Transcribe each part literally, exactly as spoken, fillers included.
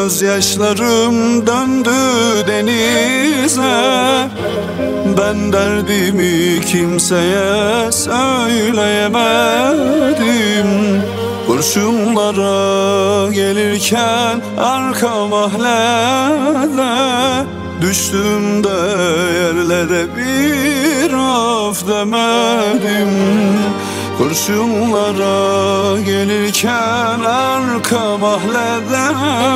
gözyaşlarım döndü denize. Ben derdimi kimseye söyleyemedim. Kurşunlara gelirken arka mahallede düştüm de yerlere bir af demedim. Kurşunlara gelirken arka mahallede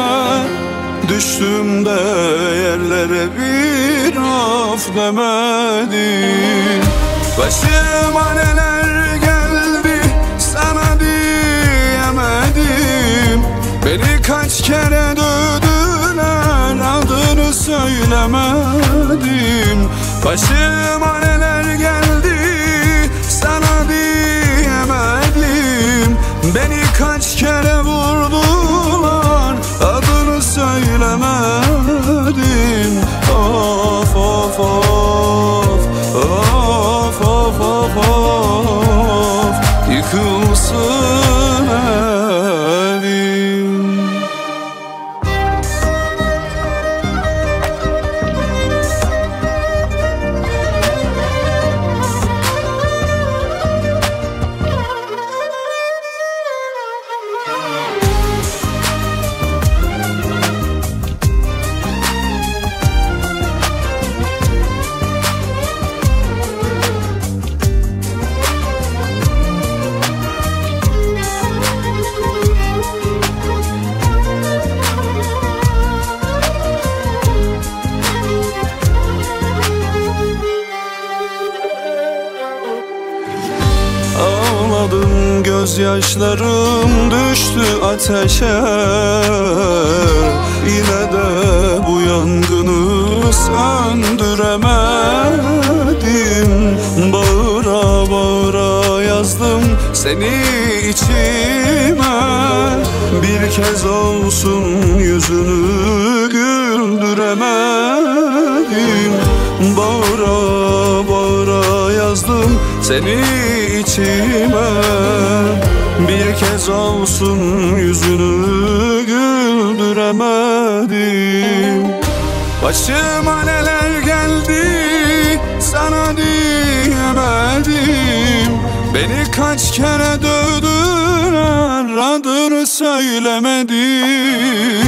düştüm de yerlere bir af demedim. Başıma neler geldi sana diyemedim. Beni kaç kere dövdüler adını söylemedim. Başıma neler geldi sana diyemedim. Beni kaç kere vurdular adını söylemedim. Of of of of of of of yıkılsın evim. Ağladım, gözyaşlarım düştü ateşe. Yine de bu yangını söndüremedim. Bağıra bağıra yazdım seni içime. Bir kez olsun yüzünü güldüremedim. Bağıra bağıra yazdım seni içime. Bir kez olsun yüzünü güldüremedim. Başıma neler geldi sana diyemedim. Beni kaç kere dövdüler adını söylemedim.